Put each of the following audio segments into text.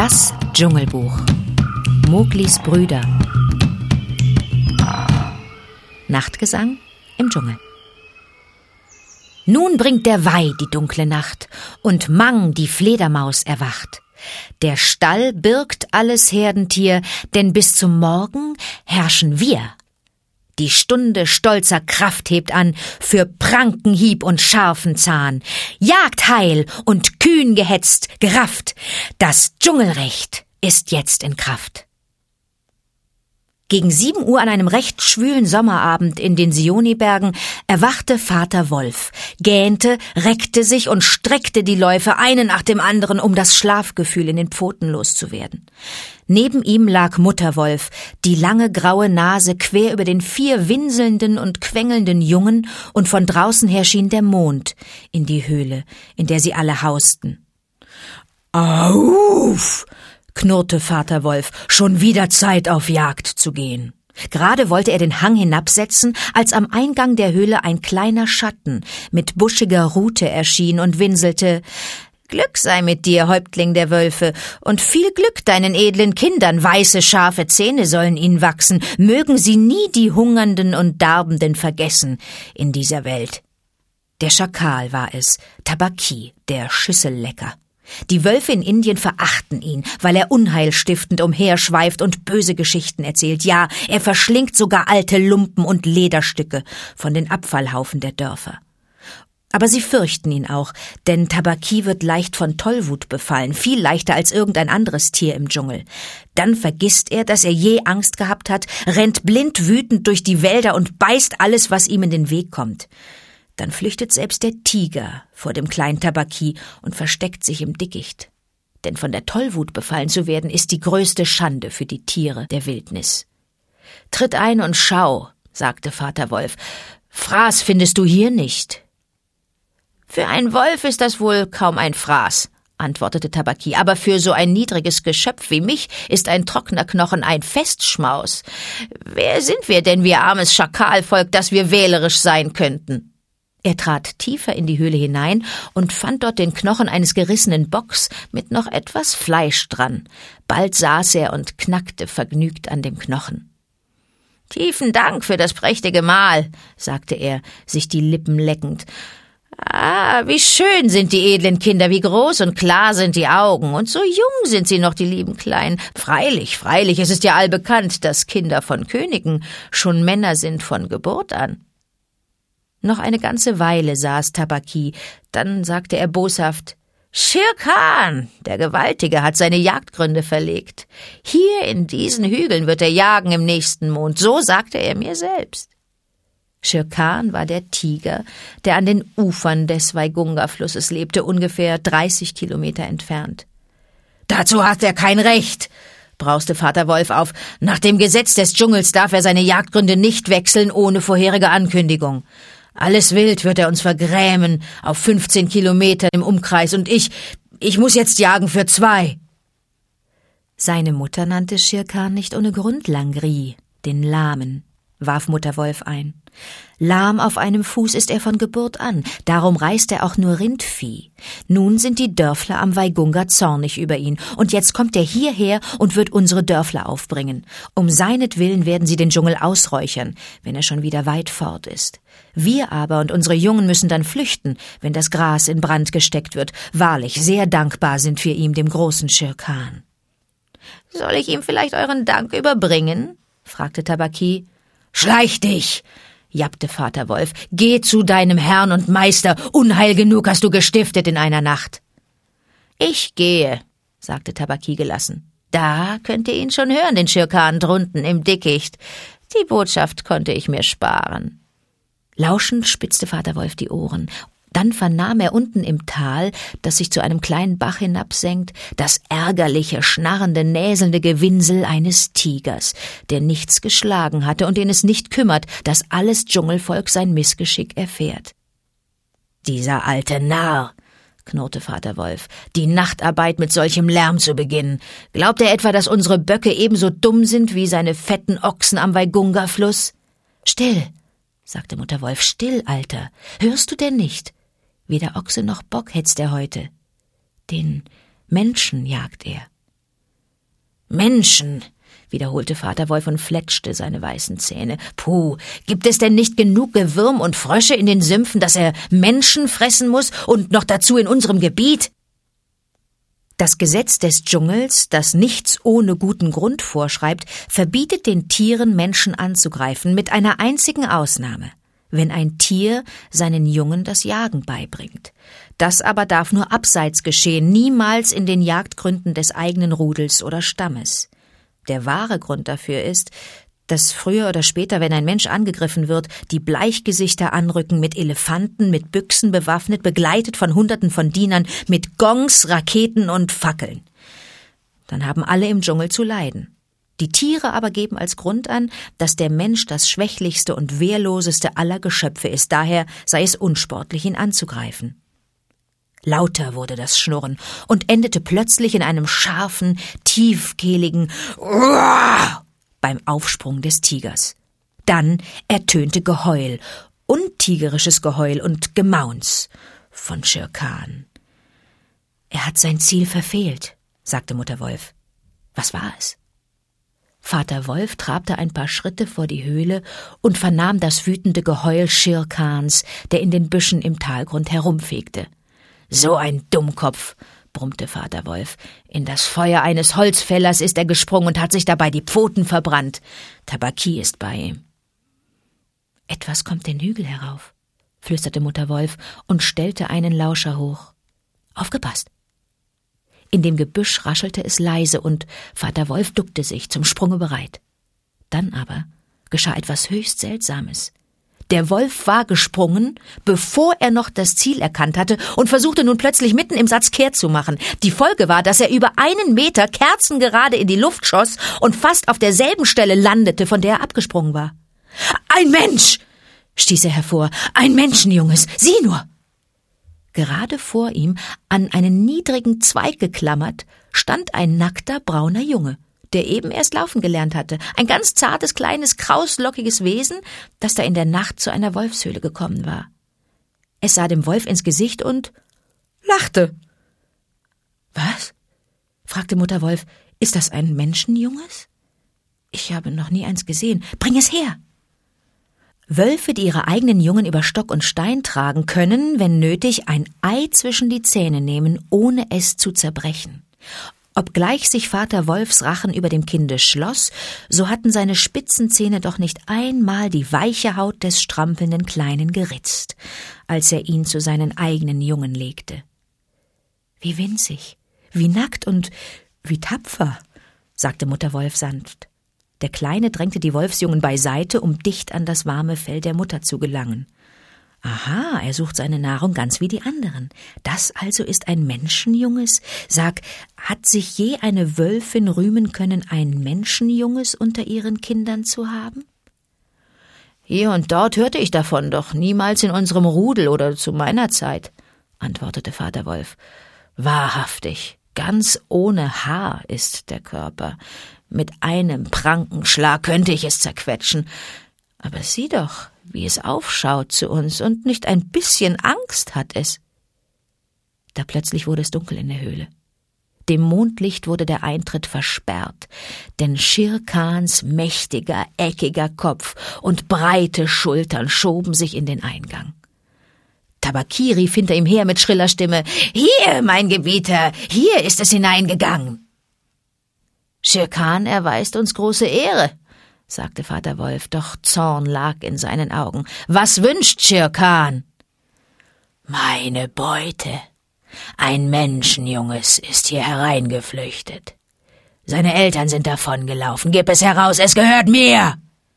Das Dschungelbuch. Mowglis Brüder. Nachtgesang im Dschungel. Nun bringt der Wei die dunkle Nacht und Mang die Fledermaus erwacht. Der Stall birgt alles Herdentier, denn bis zum Morgen herrschen wir. Die Stunde stolzer Kraft hebt an für Prankenhieb und scharfen Zahn. Jagd heil und kühn gehetzt, gerafft. Das Dschungelrecht ist jetzt in Kraft. Gegen 7 Uhr an einem recht schwülen Sommerabend in den Sionibergen erwachte Vater Wolf, gähnte, reckte sich und streckte die Läufe einen nach dem anderen, um das Schlafgefühl in den Pfoten loszuwerden. Neben ihm lag Mutterwolf, die lange graue Nase quer über den 4 winselnden und quengelnden Jungen, und von draußen her schien der Mond in die Höhle, in der sie alle hausten. »Auf!« knurrte Vater Wolf, »schon wieder Zeit, auf Jagd zu gehen.« Gerade wollte er den Hang hinabsetzen, als am Eingang der Höhle ein kleiner Schatten mit buschiger Rute erschien und winselte: »Glück sei mit dir, Häuptling der Wölfe, und viel Glück deinen edlen Kindern, weiße, scharfe Zähne sollen ihnen wachsen, mögen sie nie die Hungernden und Darbenden vergessen in dieser Welt.« Der Schakal war es, Tabaki, der Schüssellecker. Die Wölfe in Indien verachten ihn, weil er unheilstiftend umherschweift und böse Geschichten erzählt. Ja, er verschlingt sogar alte Lumpen und Lederstücke von den Abfallhaufen der Dörfer. Aber sie fürchten ihn auch, denn Tabaki wird leicht von Tollwut befallen, viel leichter als irgendein anderes Tier im Dschungel. Dann vergisst er, dass er je Angst gehabt hat, rennt blind wütend durch die Wälder und beißt alles, was ihm in den Weg kommt. Dann flüchtet selbst der Tiger vor dem kleinen Tabaki und versteckt sich im Dickicht. Denn von der Tollwut befallen zu werden, ist die größte Schande für die Tiere der Wildnis. »Tritt ein und schau«, sagte Vater Wolf. »Fraß findest du hier nicht.« »Für einen Wolf ist das wohl kaum ein Fraß«, antwortete Tabaki, »aber für so ein niedriges Geschöpf wie mich ist ein trockener Knochen ein Festschmaus. Wer sind wir denn, wir armes Schakalvolk, dass wir wählerisch sein könnten?« Er trat tiefer in die Höhle hinein und fand dort den Knochen eines gerissenen Bocks mit noch etwas Fleisch dran. Bald saß er und knackte vergnügt an dem Knochen. »Tiefen Dank für das prächtige Mahl«, sagte er, sich die Lippen leckend. »Ah, wie schön sind die edlen Kinder, wie groß und klar sind die Augen, und so jung sind sie noch, die lieben Kleinen. Freilich, es ist ja allbekannt, dass Kinder von Königen schon Männer sind von Geburt an.« Noch eine ganze Weile saß Tabaki, dann sagte er boshaft: »Shere Khan, der Gewaltige, hat seine Jagdgründe verlegt. Hier in diesen Hügeln wird er jagen im nächsten Mond, so sagte er mir selbst.« Shere Khan war der Tiger, der an den Ufern des Waigunga-Flusses lebte, ungefähr 30 Kilometer entfernt. »Dazu hat er kein Recht«, brauste Vater Wolf auf. »Nach dem Gesetz des Dschungels darf er seine Jagdgründe nicht wechseln ohne vorherige Ankündigung. Alles Wild wird er uns vergrämen auf 15 Kilometer im Umkreis, und ich muss jetzt jagen für 2. Seine Mutter nannte Shere Khan nicht ohne Grund Langri, den Lahmen, warf Mutter Wolf ein. Lahm auf einem Fuß ist er von Geburt an, darum reißt er auch nur Rindvieh. Nun sind die Dörfler am Waigunga zornig über ihn, und jetzt kommt er hierher und wird unsere Dörfler aufbringen. Um seinetwillen werden sie den Dschungel ausräuchern, wenn er schon wieder weit fort ist. Wir aber und unsere Jungen müssen dann flüchten, wenn das Gras in Brand gesteckt wird. Wahrlich, sehr dankbar sind wir ihm, dem großen Shere Khan.« »Soll ich ihm vielleicht euren Dank überbringen?« fragte Tabaki. »Schleich dich«, jappte Vater Wolf, »geh zu deinem Herrn und Meister, Unheil genug hast du gestiftet in einer Nacht.« »Ich gehe«, sagte Tabaki gelassen. »Da könnt ihr ihn schon hören, den Shere Khan drunten im Dickicht. Die Botschaft konnte ich mir sparen.« Lauschend spitzte Vater Wolf die Ohren. Dann vernahm er unten im Tal, das sich zu einem kleinen Bach hinabsenkt, das ärgerliche, schnarrende, näselnde Gewinsel eines Tigers, der nichts geschlagen hatte und den es nicht kümmert, dass alles Dschungelvolk sein Missgeschick erfährt. »Dieser alte Narr«, knurrte Vater Wolf, »die Nachtarbeit mit solchem Lärm zu beginnen. Glaubt er etwa, dass unsere Böcke ebenso dumm sind wie seine fetten Ochsen am Waigunga-Fluss?« »Still«, sagte Mutter Wolf, »still, Alter. Hörst du denn nicht? Weder Ochse noch Bock hetzt er heute. Den Menschen jagt er.« Menschen, wiederholte Vater Wolf und fletschte seine weißen Zähne. Puh, gibt es denn nicht genug Gewürm und Frösche in den Sümpfen, dass er Menschen fressen muss und noch dazu in unserem Gebiet? Das Gesetz des Dschungels, das nichts ohne guten Grund vorschreibt, verbietet den Tieren, Menschen anzugreifen, mit einer einzigen Ausnahme: wenn ein Tier seinen Jungen das Jagen beibringt. Das aber darf nur abseits geschehen, niemals in den Jagdgründen des eigenen Rudels oder Stammes. Der wahre Grund dafür ist, dass früher oder später, wenn ein Mensch angegriffen wird, die Bleichgesichter anrücken, mit Elefanten, mit Büchsen bewaffnet, begleitet von Hunderten von Dienern, mit Gongs, Raketen und Fackeln. Dann haben alle im Dschungel zu leiden. Die Tiere aber geben als Grund an, dass der Mensch das schwächlichste und wehrloseste aller Geschöpfe ist, daher sei es unsportlich, ihn anzugreifen. Lauter wurde das Schnurren und endete plötzlich in einem scharfen, tiefkehligen Uah beim Aufsprung des Tigers. Dann ertönte Geheul, untigerisches Geheul und Gemauns von Shere Khan. »Er hat sein Ziel verfehlt«, sagte Mutter Wolf. »Was war es?« Vater Wolf trabte ein paar Schritte vor die Höhle und vernahm das wütende Geheul Shere Khans, der in den Büschen im Talgrund herumfegte. »So ein Dummkopf«, brummte Vater Wolf. »In das Feuer eines Holzfällers ist er gesprungen und hat sich dabei die Pfoten verbrannt. Tabaki ist bei ihm.« »Etwas kommt den Hügel herauf«, flüsterte Mutter Wolf und stellte einen Lauscher hoch. »Aufgepasst!« In dem Gebüsch raschelte es leise und Vater Wolf duckte sich, zum Sprunge bereit. Dann aber geschah etwas höchst Seltsames. Der Wolf war gesprungen, bevor er noch das Ziel erkannt hatte, und versuchte nun plötzlich mitten im Satz kehrt zu machen. Die Folge war, dass er über 1 Meter kerzengerade in die Luft schoss und fast auf derselben Stelle landete, von der er abgesprungen war. »Ein Mensch!« stieß er hervor. »Ein Menschenjunges! Sieh nur!« Gerade vor ihm, an einen niedrigen Zweig geklammert, stand ein nackter, brauner Junge, der eben erst laufen gelernt hatte. Ein ganz zartes, kleines, krauslockiges Wesen, das da in der Nacht zu einer Wolfshöhle gekommen war. Es sah dem Wolf ins Gesicht und lachte. »Was?« fragte Mutter Wolf. »Ist das ein Menschenjunges? Ich habe noch nie eins gesehen. Bring es her!« Wölfe, die ihre eigenen Jungen über Stock und Stein tragen, können, wenn nötig, ein Ei zwischen die Zähne nehmen, ohne es zu zerbrechen. Obgleich sich Vater Wolfs Rachen über dem Kinde schloss, so hatten seine spitzen Zähne doch nicht einmal die weiche Haut des strampelnden Kleinen geritzt, als er ihn zu seinen eigenen Jungen legte. »Wie winzig, wie nackt und wie tapfer«, sagte Mutter Wolf sanft. Der Kleine drängte die Wolfsjungen beiseite, um dicht an das warme Fell der Mutter zu gelangen. »Aha, er sucht seine Nahrung ganz wie die anderen. Das also ist ein Menschenjunges? Sag, hat sich je eine Wölfin rühmen können, ein Menschenjunges unter ihren Kindern zu haben?« »Hier und dort hörte ich davon, doch niemals in unserem Rudel oder zu meiner Zeit«, antwortete Vater Wolf. »Wahrhaftig, ganz ohne Haar ist der Körper. Mit einem Prankenschlag könnte ich es zerquetschen. Aber sieh doch, wie es aufschaut zu uns, und nicht ein bisschen Angst hat es.« Da plötzlich wurde es dunkel in der Höhle. Dem Mondlicht wurde der Eintritt versperrt, denn Shere Khans mächtiger, eckiger Kopf und breite Schultern schoben sich in den Eingang. Tabaki rief hinter ihm her mit schriller Stimme: »Hier, mein Gebieter, hier ist es hineingegangen!« »Shere Khan erweist uns große Ehre«, sagte Vater Wolf, doch Zorn lag in seinen Augen. »Was wünscht Shere Khan?« »Meine Beute. Ein Menschenjunges ist hier hereingeflüchtet. Seine Eltern sind davongelaufen. Gib es heraus, es gehört mir!«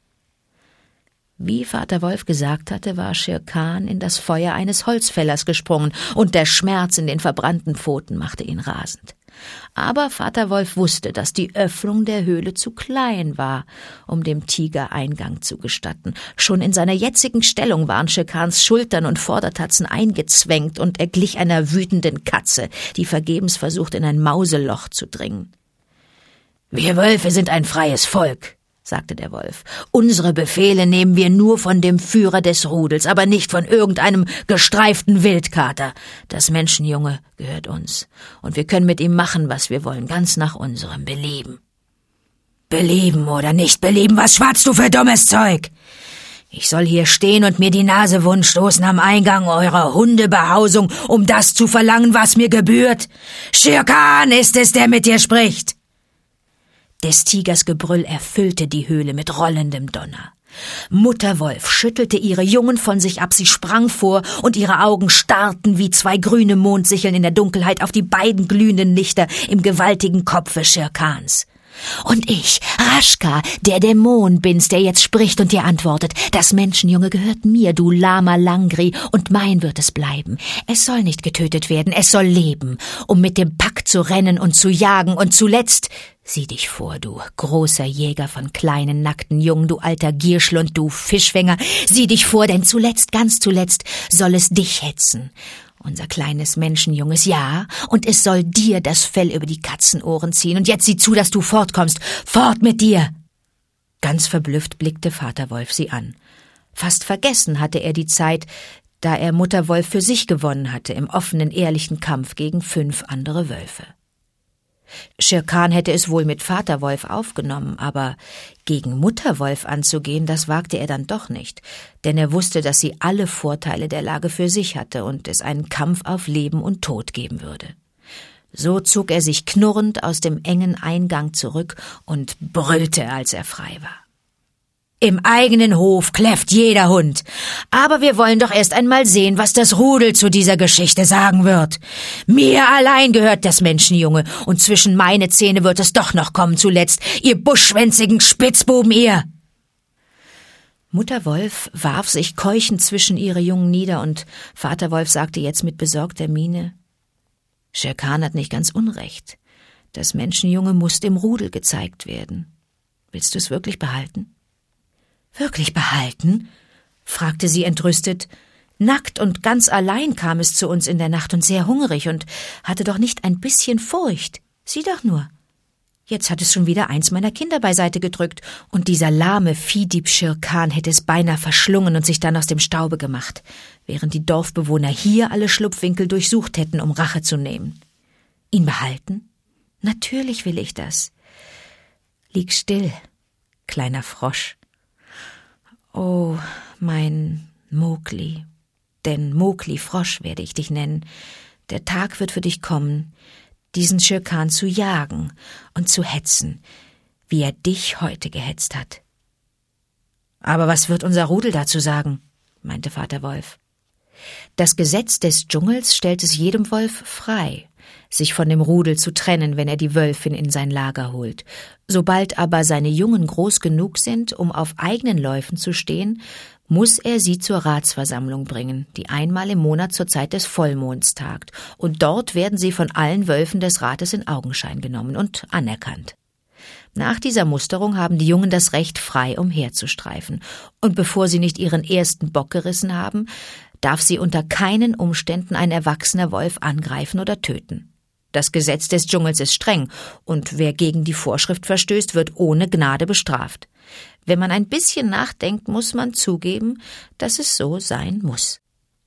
Wie Vater Wolf gesagt hatte, war Shere Khan in das Feuer eines Holzfällers gesprungen, und der Schmerz in den verbrannten Pfoten machte ihn rasend. Aber Vater Wolf wusste, dass die Öffnung der Höhle zu klein war, um dem Tiger Eingang zu gestatten. Schon in seiner jetzigen Stellung waren Shere Khans Schultern und Vordertatzen eingezwängt, und er glich einer wütenden Katze, die vergebens versucht, in ein Mauseloch zu dringen. »Wir Wölfe sind ein freies Volk«, sagte der Wolf. »Unsere Befehle nehmen wir nur von dem Führer des Rudels, aber nicht von irgendeinem gestreiften Wildkater. Das Menschenjunge gehört uns, und wir können mit ihm machen, was wir wollen, ganz nach unserem Belieben.« Belieben oder nicht belieben, was schwatzt du für dummes Zeug? Ich soll hier stehen und mir die Nase wund stoßen am Eingang eurer Hundebehausung, um das zu verlangen, was mir gebührt? Shere Khan ist es, der mit dir spricht. Des Tigers Gebrüll erfüllte die Höhle mit rollendem Donner. Mutter Wolf schüttelte ihre Jungen von sich ab, sie sprang vor, und ihre Augen starrten wie zwei grüne Mondsicheln in der Dunkelheit auf die beiden glühenden Lichter im gewaltigen Kopfe Shere Khans. Und ich, Rashka, der Dämon bin's, der jetzt spricht und dir antwortet. Das Menschenjunge gehört mir, du Lama Langri, und mein wird es bleiben. Es soll nicht getötet werden, es soll leben, um mit dem Pack zu rennen und zu jagen und zuletzt... Sieh dich vor, du großer Jäger von kleinen, nackten Jungen, du alter Gierschlund, du Fischfänger. Sieh dich vor, denn zuletzt, ganz zuletzt, soll es dich hetzen. Unser kleines Menschenjunges, ja, und es soll dir das Fell über die Katzenohren ziehen. Und jetzt sieh zu, dass du fortkommst. Fort mit dir! Ganz verblüfft blickte Vater Wolf sie an. Fast vergessen hatte er die Zeit, da er Mutter Wolf für sich gewonnen hatte im offenen, ehrlichen Kampf gegen 5 andere Wölfe. Shere Khan hätte es wohl mit Vater Wolf aufgenommen, aber gegen Mutter Wolf anzugehen, das wagte er dann doch nicht, denn er wusste, dass sie alle Vorteile der Lage für sich hatte und es einen Kampf auf Leben und Tod geben würde. So zog er sich knurrend aus dem engen Eingang zurück und brüllte, als er frei war. Im eigenen Hof kläfft jeder Hund. Aber wir wollen doch erst einmal sehen, was das Rudel zu dieser Geschichte sagen wird. Mir allein gehört das Menschenjunge, und zwischen meine Zähne wird es doch noch kommen zuletzt, ihr buschschwänzigen Spitzbuben, ihr! Mutter Wolf warf sich keuchend zwischen ihre Jungen nieder, und Vater Wolf sagte jetzt mit besorgter Miene, Shere Khan hat nicht ganz unrecht. Das Menschenjunge muss dem Rudel gezeigt werden. Willst du es wirklich behalten? »Wirklich behalten?« fragte sie entrüstet. »Nackt und ganz allein kam es zu uns in der Nacht und sehr hungrig und hatte doch nicht ein bisschen Furcht. Sieh doch nur. Jetzt hat es schon wieder eins meiner Kinder beiseite gedrückt, und dieser lahme Viehdieb Shere Khan hätte es beinahe verschlungen und sich dann aus dem Staube gemacht, während die Dorfbewohner hier alle Schlupfwinkel durchsucht hätten, um Rache zu nehmen. Ihn behalten? Natürlich will ich das. Lieg still, kleiner Frosch. Oh, mein Mowgli, denn Mowgli Frosch werde ich dich nennen. Der Tag wird für dich kommen, diesen Shere Khan zu jagen und zu hetzen, wie er dich heute gehetzt hat. Aber was wird unser Rudel dazu sagen? Meinte Vater Wolf. Das Gesetz des Dschungels stellt es jedem Wolf frei, sich von dem Rudel zu trennen, wenn er die Wölfin in sein Lager holt. Sobald aber seine Jungen groß genug sind, um auf eigenen Läufen zu stehen, muss er sie zur Ratsversammlung bringen, die einmal im Monat zur Zeit des Vollmonds tagt, und dort werden sie von allen Wölfen des Rates in Augenschein genommen und anerkannt. Nach dieser Musterung haben die Jungen das Recht, frei umherzustreifen, und bevor sie nicht ihren ersten Bock gerissen haben, darf sie unter keinen Umständen ein erwachsener Wolf angreifen oder töten. Das Gesetz des Dschungels ist streng, und wer gegen die Vorschrift verstößt, wird ohne Gnade bestraft. Wenn man ein bisschen nachdenkt, muss man zugeben, dass es so sein muss.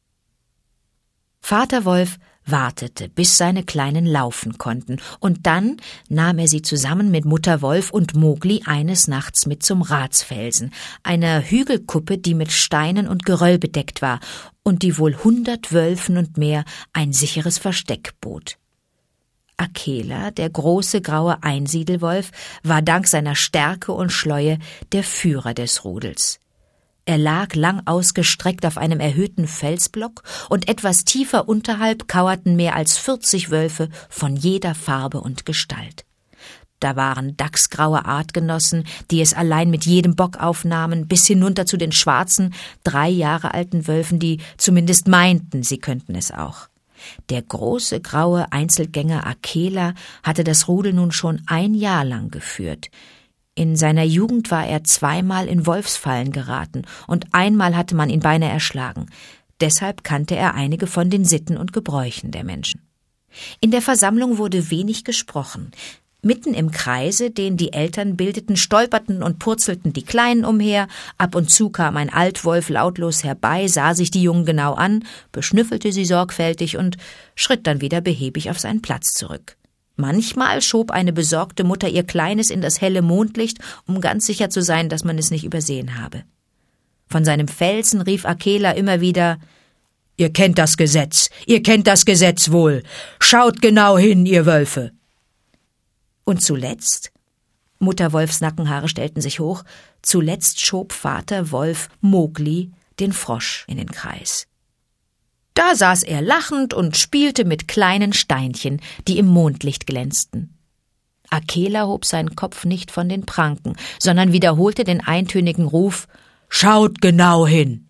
Vater Wolf wartete, bis seine Kleinen laufen konnten, und dann nahm er sie zusammen mit Mutter Wolf und Mowgli eines Nachts mit zum Ratsfelsen, einer Hügelkuppe, die mit Steinen und Geröll bedeckt war und die wohl 100 Wölfen und mehr ein sicheres Versteck bot. Akela, der große graue Einsiedelwolf, war dank seiner Stärke und Schleue der Führer des Rudels. Er lag lang ausgestreckt auf einem erhöhten Felsblock, und etwas tiefer unterhalb kauerten mehr als 40 Wölfe von jeder Farbe und Gestalt. Da waren dachsgraue Artgenossen, die es allein mit jedem Bock aufnahmen, bis hinunter zu den schwarzen, 3 Jahre alten Wölfen, die zumindest meinten, sie könnten es auch. Der große graue Einzelgänger Akela hatte das Rudel nun schon 1 Jahr lang geführt. In seiner Jugend war er 2-mal in Wolfsfallen geraten, und einmal hatte man ihn beinahe erschlagen. Deshalb kannte er einige von den Sitten und Gebräuchen der Menschen. In der Versammlung wurde wenig gesprochen. Mitten im Kreise, den die Eltern bildeten, stolperten und purzelten die Kleinen umher. Ab und zu kam ein Altwolf lautlos herbei, sah sich die Jungen genau an, beschnüffelte sie sorgfältig und schritt dann wieder behäbig auf seinen Platz zurück. Manchmal schob eine besorgte Mutter ihr Kleines in das helle Mondlicht, um ganz sicher zu sein, dass man es nicht übersehen habe. Von seinem Felsen rief Akela immer wieder: »Ihr kennt das Gesetz wohl. Schaut genau hin, ihr Wölfe!« Und zuletzt, Mutter Wolfs Nackenhaare stellten sich hoch, zuletzt schob Vater Wolf Mowgli den Frosch in den Kreis. Da saß er lachend und spielte mit kleinen Steinchen, die im Mondlicht glänzten. Akela hob seinen Kopf nicht von den Pranken, sondern wiederholte den eintönigen Ruf: »Schaut genau hin!«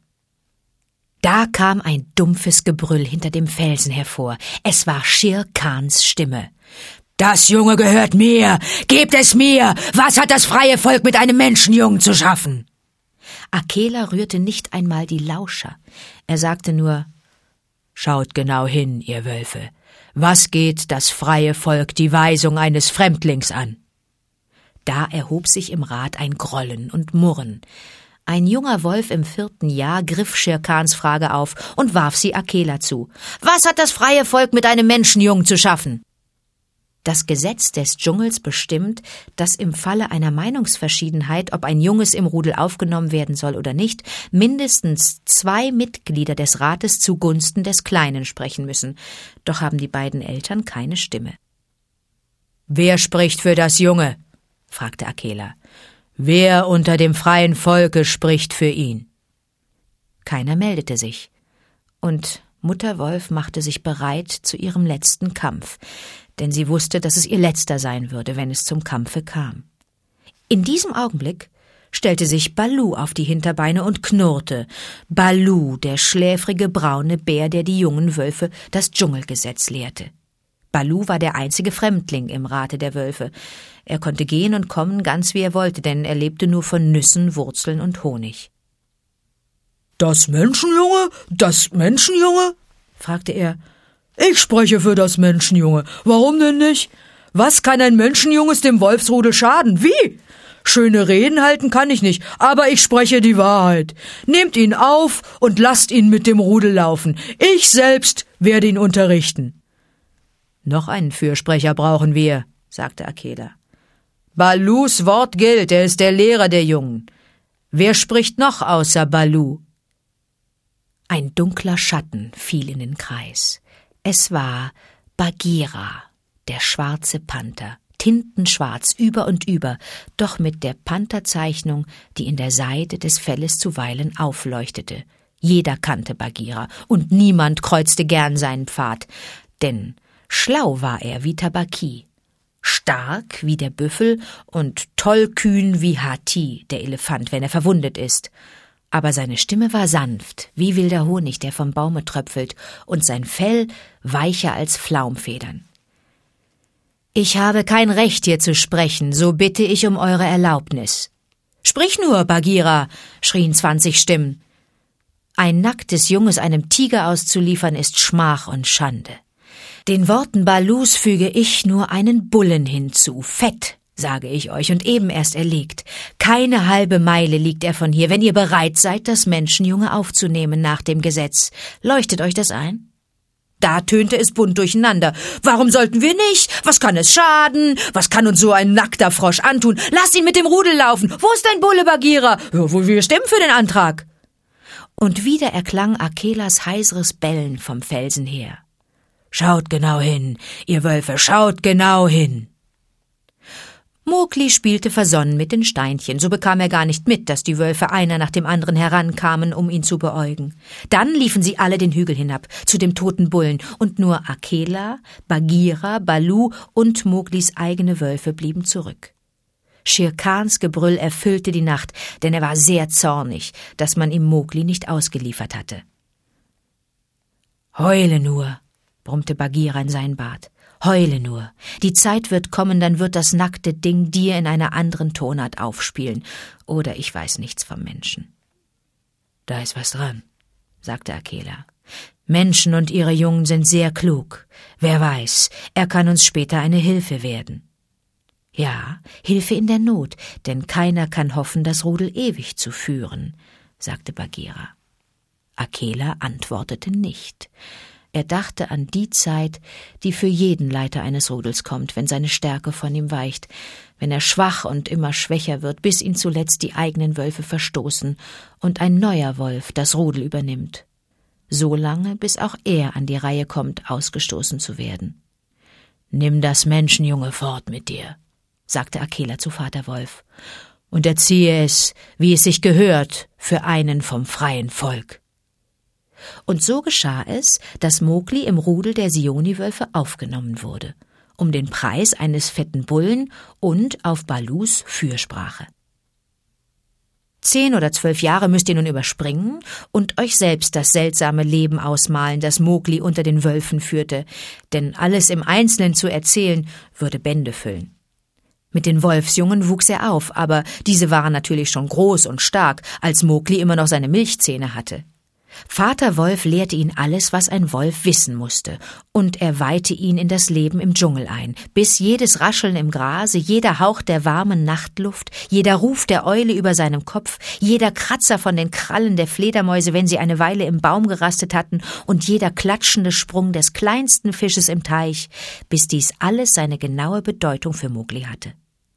Da kam ein dumpfes Gebrüll hinter dem Felsen hervor. Es war Shere Khans Stimme. »Das Junge gehört mir! Gebt es mir! Was hat das freie Volk mit einem Menschenjungen zu schaffen?« Akela rührte nicht einmal die Lauscher. Er sagte nur: »Schaut genau hin, ihr Wölfe. Was geht das freie Volk die Weisung eines Fremdlings an?« Da erhob sich im Rat ein Grollen und Murren. Ein junger Wolf im 4. Jahr griff Shere Khans Frage auf und warf sie Akela zu. »Was hat das freie Volk mit einem Menschenjungen zu schaffen?« Das Gesetz des Dschungels bestimmt, dass im Falle einer Meinungsverschiedenheit, ob ein Junges im Rudel aufgenommen werden soll oder nicht, mindestens 2 Mitglieder des Rates zugunsten des Kleinen sprechen müssen. Doch haben die beiden Eltern keine Stimme. »Wer spricht für das Junge?« fragte Akela. »Wer unter dem freien Volke spricht für ihn?« Keiner meldete sich. Und Mutter Wolf machte sich bereit zu ihrem letzten Kampf, denn sie wusste, dass es ihr letzter sein würde, wenn es zum Kampfe kam. In diesem Augenblick stellte sich Baloo auf die Hinterbeine und knurrte. Baloo, der schläfrige braune Bär, der die jungen Wölfe das Dschungelgesetz lehrte. Baloo war der einzige Fremdling im Rate der Wölfe. Er konnte gehen und kommen, ganz wie er wollte, denn er lebte nur von Nüssen, Wurzeln und Honig. »Das Menschenjunge? fragte er. »Ich spreche für das Menschenjunge. Warum denn nicht? Was kann ein Menschenjunges dem Wolfsrudel schaden? Wie? Schöne Reden halten kann ich nicht, aber ich spreche die Wahrheit. Nehmt ihn auf und lasst ihn mit dem Rudel laufen. Ich selbst werde ihn unterrichten.« »Noch einen Fürsprecher brauchen wir«, sagte Akela. »Baloos Wort gilt, er ist der Lehrer der Jungen. Wer spricht noch außer Baloo?« Ein dunkler Schatten fiel in den Kreis. Es war Bagheera, der schwarze Panther, tintenschwarz über und über, doch mit der Pantherzeichnung, die in der Seide des Felles zuweilen aufleuchtete. Jeder kannte Bagheera, und niemand kreuzte gern seinen Pfad, denn schlau war er wie Tabaqui, stark wie der Büffel und tollkühn wie Hathi, der Elefant, wenn er verwundet ist. Aber seine Stimme war sanft, wie wilder Honig, der vom Baume tröpfelt, und sein Fell weicher als Flaumfedern. »Ich habe kein Recht, hier zu sprechen, so bitte ich um eure Erlaubnis.« »Sprich nur, Bagheera«, schrien 20 Stimmen. Ein nacktes Junges einem Tiger auszuliefern, ist Schmach und Schande. Den Worten Baloos füge ich nur einen Bullen hinzu, fett, sage ich euch, und eben erst erlegt. Keine halbe Meile liegt er von hier, wenn ihr bereit seid, das Menschenjunge aufzunehmen nach dem Gesetz. Leuchtet euch das ein? Da tönte es bunt durcheinander. Warum sollten wir nicht? Was kann es schaden? Was kann uns so ein nackter Frosch antun? Lasst ihn mit dem Rudel laufen. Wo ist dein Bulle, Bagheera? Wir stimmen für den Antrag. Und wieder erklang Akelas heiseres Bellen vom Felsen her. »Schaut genau hin, ihr Wölfe, schaut genau hin!« Mowgli spielte versonnen mit den Steinchen, so bekam er gar nicht mit, dass die Wölfe einer nach dem anderen herankamen, um ihn zu beäugen. Dann liefen sie alle den Hügel hinab, zu dem toten Bullen, und nur Akela, Bagheera, Baloo und Mowglis eigene Wölfe blieben zurück. Shere Khans Gebrüll erfüllte die Nacht, denn er war sehr zornig, dass man ihm Mowgli nicht ausgeliefert hatte. »Heule nur«, brummte Bagheera in seinen Bart. »Heule nur. Die Zeit wird kommen, dann wird das nackte Ding dir in einer anderen Tonart aufspielen. Oder ich weiß nichts vom Menschen.« »Da ist was dran«, sagte Akela. »Menschen und ihre Jungen sind sehr klug. Wer weiß, er kann uns später eine Hilfe werden.« »Ja, Hilfe in der Not, denn keiner kann hoffen, das Rudel ewig zu führen«, sagte Bagheera. Akela antwortete nicht. Er dachte an die Zeit, die für jeden Leiter eines Rudels kommt, wenn seine Stärke von ihm weicht, wenn er schwach und immer schwächer wird, bis ihn zuletzt die eigenen Wölfe verstoßen und ein neuer Wolf das Rudel übernimmt. So lange, bis auch er an die Reihe kommt, ausgestoßen zu werden. »Nimm das Menschenjunge fort mit dir«, sagte Akela zu Vater Wolf, »und erziehe es, wie es sich gehört, für einen vom freien Volk.« Und so geschah es, dass Mowgli im Rudel der Seeoniwölfe aufgenommen wurde, um den Preis eines fetten Bullen und auf Balus Fürsprache. 10 oder 12 Jahre müsst ihr nun überspringen und euch selbst das seltsame Leben ausmalen, das Mowgli unter den Wölfen führte, denn alles im Einzelnen zu erzählen, würde Bände füllen. Mit den Wolfsjungen wuchs er auf, aber diese waren natürlich schon groß und stark, als Mowgli immer noch seine Milchzähne hatte. Vater Wolf lehrte ihn alles, was ein Wolf wissen musste, und er weihte ihn in das Leben im Dschungel ein, bis jedes Rascheln im Grase, jeder Hauch der warmen Nachtluft, jeder Ruf der Eule über seinem Kopf, jeder Kratzer von den Krallen der Fledermäuse, wenn sie eine Weile im Baum gerastet hatten, und jeder klatschende Sprung des kleinsten Fisches im Teich, bis dies alles seine genaue Bedeutung für Mowgli hatte.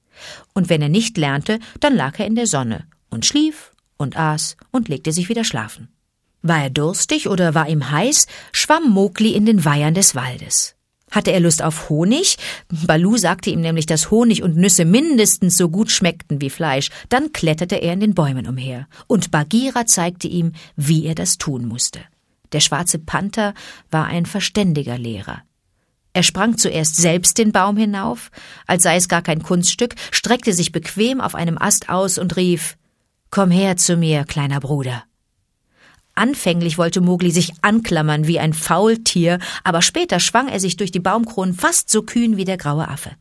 Und wenn er nicht lernte, dann lag er in der Sonne und schlief und aß und legte sich wieder schlafen. War er durstig oder war ihm heiß, schwamm Mowgli in den Weihern des Waldes. Hatte er Lust auf Honig? Balu sagte ihm nämlich, dass Honig und Nüsse mindestens so gut schmeckten wie Fleisch. Dann kletterte er in den Bäumen umher. Und Bagheera zeigte ihm, wie er das tun musste. Der schwarze Panther war ein verständiger Lehrer. Er sprang zuerst selbst den Baum hinauf, als sei es gar kein Kunststück, streckte sich bequem auf einem Ast aus und rief: »Komm her zu mir, kleiner Bruder.« Anfänglich wollte Mowgli sich anklammern wie ein Faultier, aber später schwang er sich durch die Baumkronen fast so kühn wie der graue Affe.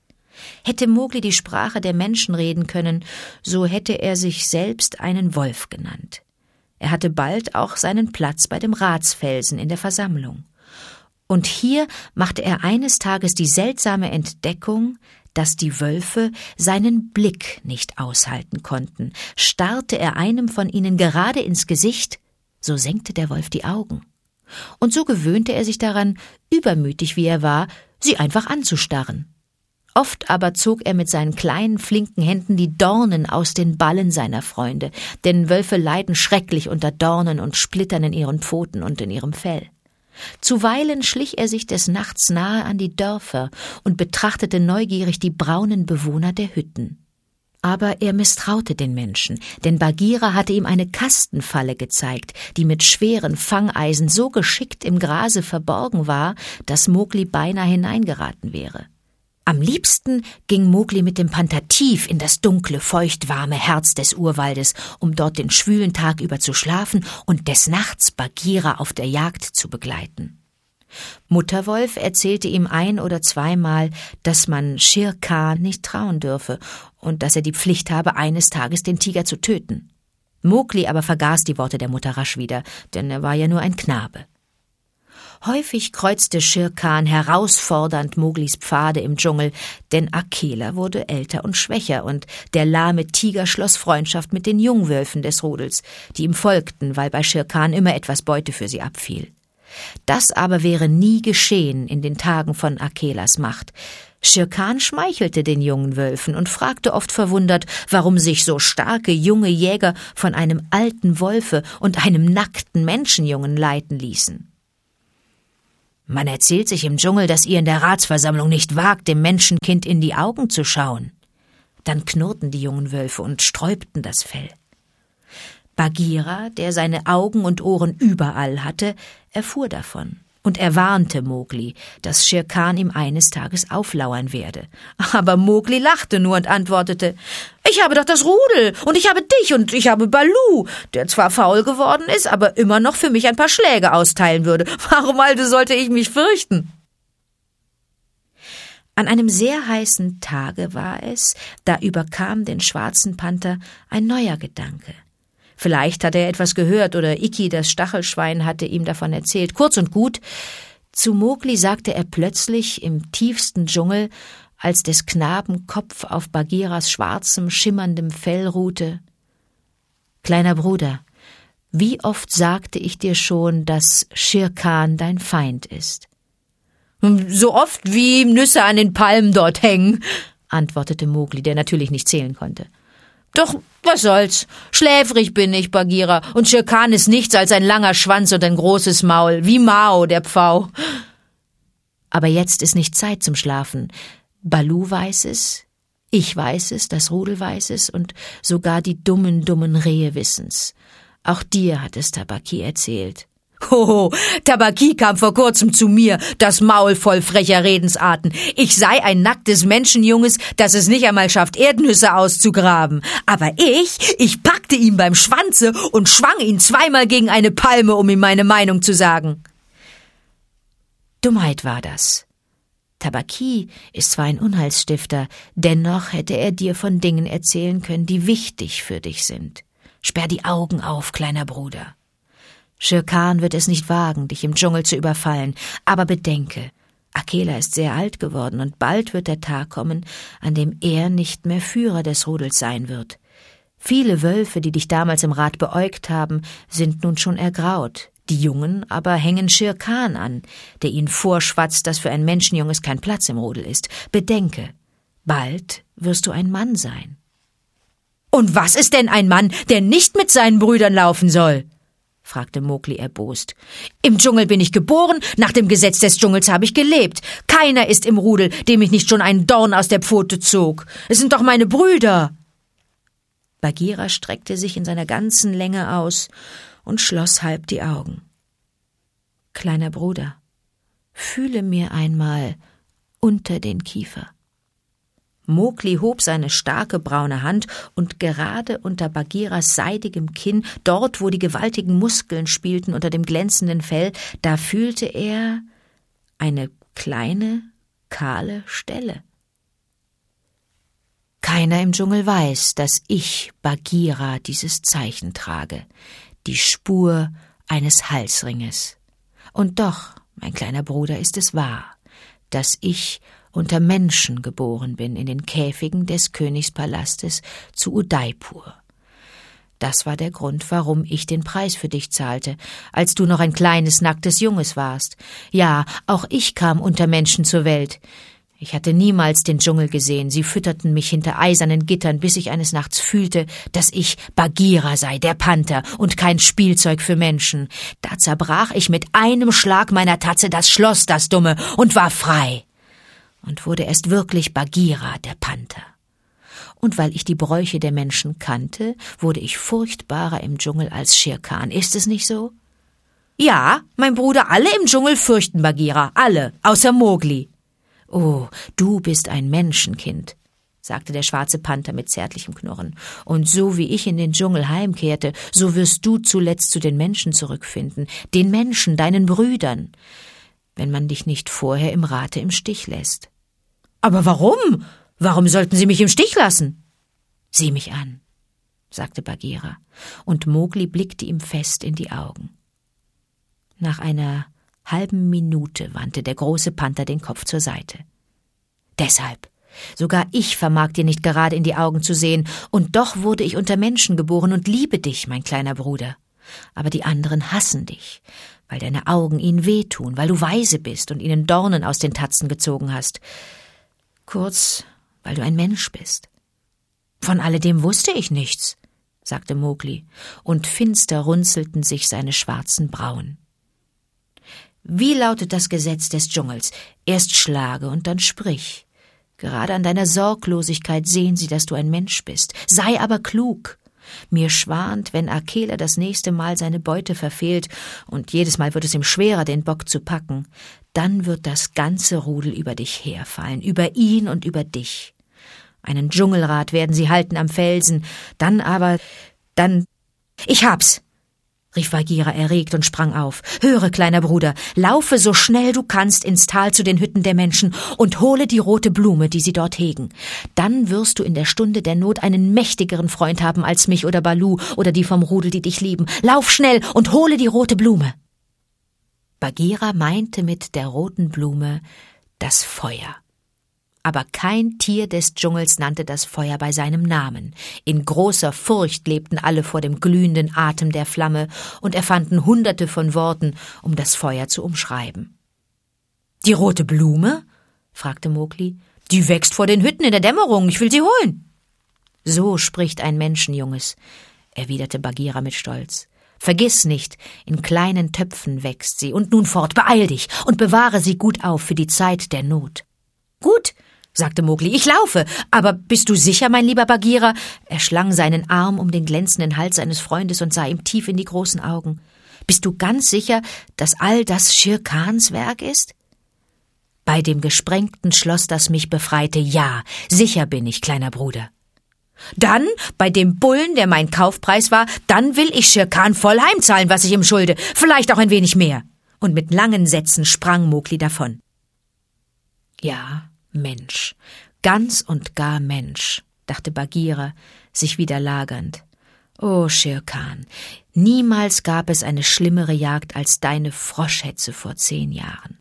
Hätte Mowgli die Sprache der Menschen reden können, so hätte er sich selbst einen Wolf genannt. Er hatte bald auch seinen Platz bei dem Ratsfelsen in der Versammlung. Und hier machte er eines Tages die seltsame Entdeckung, dass die Wölfe seinen Blick nicht aushalten konnten. Starrte er einem von ihnen gerade ins Gesicht, so senkte der Wolf die Augen. Und so gewöhnte er sich daran, übermütig wie er war, sie einfach anzustarren. Oft aber zog er mit seinen kleinen, flinken Händen die Dornen aus den Ballen seiner Freunde, denn Wölfe leiden schrecklich unter Dornen und Splittern in ihren Pfoten und in ihrem Fell. Zuweilen schlich er sich des Nachts nahe an die Dörfer und betrachtete neugierig die braunen Bewohner der Hütten. Aber er misstraute den Menschen, denn Bagheera hatte ihm eine Kastenfalle gezeigt, die mit schweren Fangeisen so geschickt im Grase verborgen war, dass Mowgli beinahe hineingeraten wäre. Am liebsten ging Mowgli mit dem Panther tief in das dunkle, feuchtwarme Herz des Urwaldes, um dort den schwülen Tag über zu schlafen und des Nachts Bagheera auf der Jagd zu begleiten. Mutterwolf erzählte ihm 1 oder 2 Mal, dass man Shere Khan nicht trauen dürfe und dass er die Pflicht habe, eines Tages den Tiger zu töten. Mowgli aber vergaß die Worte der Mutter rasch wieder, denn er war ja nur ein Knabe. Häufig kreuzte Shere Khan herausfordernd Mowglis Pfade im Dschungel, denn Akela wurde älter und schwächer und der lahme Tiger schloss Freundschaft mit den Jungwölfen des Rudels, die ihm folgten, weil bei Shere Khan immer etwas Beute für sie abfiel. Das aber wäre nie geschehen in den Tagen von Akelas Macht. Shere Khan schmeichelte den jungen Wölfen und fragte oft verwundert, warum sich so starke junge Jäger von einem alten Wolfe und einem nackten Menschenjungen leiten ließen. »Man erzählt sich im Dschungel, dass ihr in der Ratsversammlung nicht wagt, dem Menschenkind in die Augen zu schauen.« Dann knurrten die jungen Wölfe und sträubten das Fell. Bagheera, der seine Augen und Ohren überall hatte, erfuhr davon. Und er warnte Mowgli, dass Shere Khan ihm eines Tages auflauern werde. Aber Mowgli lachte nur und antwortete: »Ich habe doch das Rudel, und ich habe dich, und ich habe Balu, der zwar faul geworden ist, aber immer noch für mich ein paar Schläge austeilen würde. Warum also sollte ich mich fürchten?« An einem sehr heißen Tage war es, da überkam den schwarzen Panther ein neuer Gedanke. Vielleicht hatte er etwas gehört oder Ikki, das Stachelschwein, hatte ihm davon erzählt. Kurz und gut, zu Mowgli sagte er plötzlich im tiefsten Dschungel, als des Knaben Kopf auf Bagheeras schwarzem, schimmerndem Fell ruhte: »Kleiner Bruder, Wie oft sagte ich dir schon, dass Shere Khan dein Feind ist? So oft wie Nüsse an den Palmen dort hängen, antwortete Mowgli, der natürlich nicht zählen konnte. Doch was soll's? Schläfrig bin ich, Bagheera, und Shere Khan ist nichts als ein langer Schwanz und ein großes Maul, wie Mao, der Pfau. Aber jetzt ist nicht Zeit zum Schlafen. Baloo weiß es, ich weiß es, das Rudel weiß es und sogar die dummen Rehe wissen's. Auch dir hat es Tabaqui erzählt. Hoho, Tabaqui kam vor kurzem zu mir, das Maul voll frecher Redensarten. Ich sei ein nacktes Menschenjunges, das es nicht einmal schafft, Erdnüsse auszugraben. Aber ich packte ihn beim Schwanze und schwang ihn zweimal gegen eine Palme, um ihm meine Meinung zu sagen. Dummheit war das. Tabaqui ist zwar ein Unheilsstifter, dennoch hätte er dir von Dingen erzählen können, die wichtig für dich sind. Sperr die Augen auf, kleiner Bruder. Shere Khan wird es nicht wagen, dich im Dschungel zu überfallen, aber bedenke, Akela ist sehr alt geworden und bald wird der Tag kommen, an dem er nicht mehr Führer des Rudels sein wird. Viele Wölfe, die dich damals im Rat beäugt haben, sind nun schon ergraut. Die Jungen aber hängen Shere Khan an, der ihnen vorschwatzt, dass für ein Menschenjunges kein Platz im Rudel ist. Bedenke, bald wirst du ein Mann sein. Und was ist denn ein Mann, der nicht mit seinen Brüdern laufen soll? Fragte Mowgli erbost. Im Dschungel bin ich geboren, nach dem Gesetz des Dschungels habe ich gelebt. Keiner ist im Rudel, dem ich nicht schon einen Dorn aus der Pfote zog. Es sind doch meine Brüder. Bagheera streckte sich in seiner ganzen Länge aus und schloss halb die Augen. Kleiner Bruder, fühle mir einmal unter den Kiefer. Mowgli hob seine starke braune Hand und gerade unter Bagheeras seidigem Kinn, dort wo die gewaltigen Muskeln spielten unter dem glänzenden Fell, da fühlte er eine kleine, kahle Stelle. Keiner im Dschungel weiß, dass ich, Bagheera, dieses Zeichen trage, die Spur eines Halsringes. Und doch, mein kleiner Bruder, ist es wahr, dass ich unter Menschen geboren bin, in den Käfigen des Königspalastes zu Udaipur. Das war der Grund, warum ich den Preis für dich zahlte, als du noch ein kleines, nacktes Junges warst. Ja, auch ich kam unter Menschen zur Welt. Ich hatte niemals den Dschungel gesehen, sie fütterten mich hinter eisernen Gittern, bis ich eines Nachts fühlte, dass ich Bagheera sei, der Panther, und kein Spielzeug für Menschen. Da zerbrach ich mit einem Schlag meiner Tatze das Schloss, das Dumme, und war frei. Und wurde erst wirklich Bagheera, der Panther. Und weil ich die Bräuche der Menschen kannte, wurde ich furchtbarer im Dschungel als Shere Khan. Ist es nicht so? Ja, mein Bruder, alle im Dschungel fürchten Bagheera, alle, außer Mowgli. »Oh, du bist ein Menschenkind«, sagte der schwarze Panther mit zärtlichem Knurren. »Und so wie ich in den Dschungel heimkehrte, so wirst du zuletzt zu den Menschen zurückfinden, den Menschen, deinen Brüdern, wenn man dich nicht vorher im Rate im Stich lässt.« »Aber warum? Warum sollten sie mich im Stich lassen?« »Sieh mich an«, sagte Bagheera, und Mowgli blickte ihm fest in die Augen. Nach einer halben Minute wandte der große Panther den Kopf zur Seite. »Deshalb, sogar ich vermag dir nicht gerade in die Augen zu sehen, und doch wurde ich unter Menschen geboren und liebe dich, mein kleiner Bruder. Aber die anderen hassen dich, weil deine Augen ihnen wehtun, weil du weise bist und ihnen Dornen aus den Tatzen gezogen hast. Kurz, weil du ein Mensch bist.« »Von alledem wusste ich nichts«, sagte Mowgli, und finster runzelten sich seine schwarzen Brauen. »Wie lautet das Gesetz des Dschungels? Erst schlage und dann sprich. Gerade an deiner Sorglosigkeit sehen sie, dass du ein Mensch bist. Sei aber klug. Mir schwant, wenn Akela das nächste Mal seine Beute verfehlt, und jedes Mal wird es ihm schwerer, den Bock zu packen, dann wird das ganze Rudel über dich herfallen, über ihn und über dich. Einen Dschungelrat werden sie halten am Felsen, dann »Ich hab's«, rief Bagheera erregt und sprang auf. »Höre, kleiner Bruder, laufe so schnell du kannst ins Tal zu den Hütten der Menschen und hole die rote Blume, die sie dort hegen. Dann wirst du in der Stunde der Not einen mächtigeren Freund haben als mich oder Baloo oder die vom Rudel, die dich lieben. Lauf schnell und hole die rote Blume.« Bagheera meinte mit der roten Blume das Feuer. Aber kein Tier des Dschungels nannte das Feuer bei seinem Namen. In großer Furcht lebten alle vor dem glühenden Atem der Flamme und erfanden Hunderte von Worten, um das Feuer zu umschreiben. »Die rote Blume?« fragte Mowgli. »Die wächst vor den Hütten in der Dämmerung. Ich will sie holen.« »So spricht ein Menschenjunges«, erwiderte Bagheera mit Stolz. »Vergiss nicht, in kleinen Töpfen wächst sie. Und nun fort, beeil dich und bewahre sie gut auf für die Zeit der Not.« »Gut«, sagte Mowgli, »ich laufe. Aber bist du sicher, mein lieber Bagheera?« Er schlang seinen Arm um den glänzenden Hals seines Freundes und sah ihm tief in die großen Augen. »Bist du ganz sicher, dass all das Shere Khans Werk ist?« »Bei dem gesprengten Schloss, das mich befreite, ja, sicher bin ich, kleiner Bruder.« »Dann, bei dem Bullen, der mein Kaufpreis war, dann will ich Shere Khan voll heimzahlen, was ich ihm schulde, vielleicht auch ein wenig mehr.« Und mit langen Sätzen sprang Mowgli davon. »Ja, Mensch, ganz und gar Mensch«, dachte Bagheera, sich wieder lagernd. »O Shere Khan, niemals gab es eine schlimmere Jagd als deine Froschhetze vor 10 Jahren.«